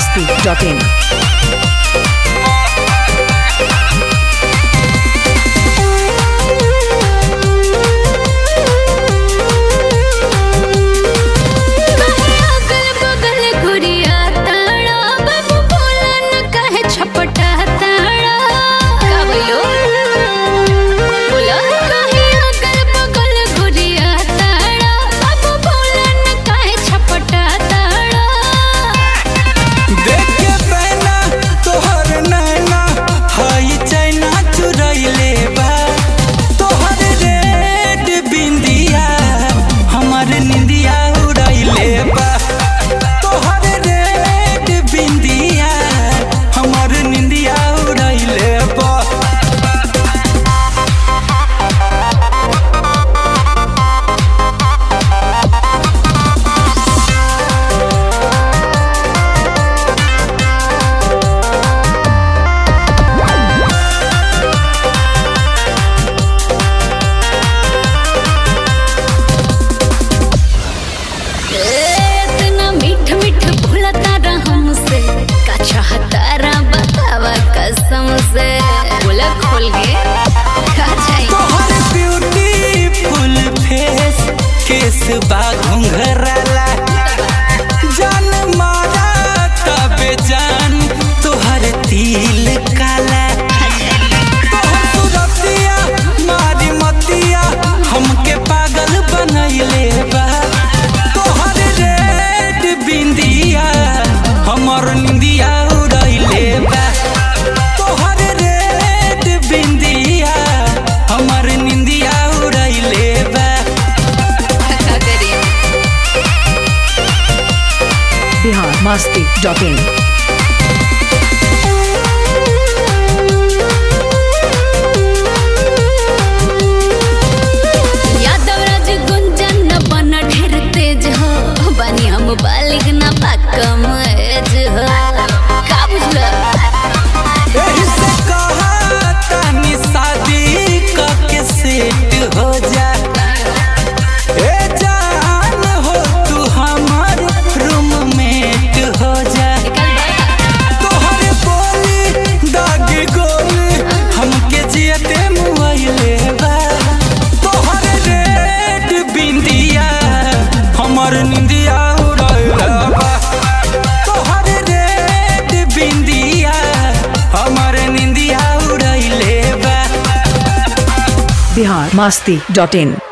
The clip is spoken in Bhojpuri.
masti.in. बा घुंघराला जान मारा तबे जान तोहर तिल काला तोहर सुरतिया मारी मतिया हमके पागल बनैले बा तोहर रेड बिंदिया हमर निंदिया उड़ैले बा तोहर रेड बिंदिया हमर निंदिया उड़ैले बा बिहार masti.in. यादवराज गुंजन न बन ढेर तेज हो बनी हम बालिग न कम एज हो का बुझला एही से कहा तानी शादी करके सेट हो जा ए जान हो तू हमर रूममेट हो जा तोहर बोली दाग गोली हमके जियते मुआइले बा तोहर रेड बिंदिया हमर निंदिया उड़ैले बा तोहर रेड बिंदिया हमर निंदिया उड़ैले बा बिहार masti.in.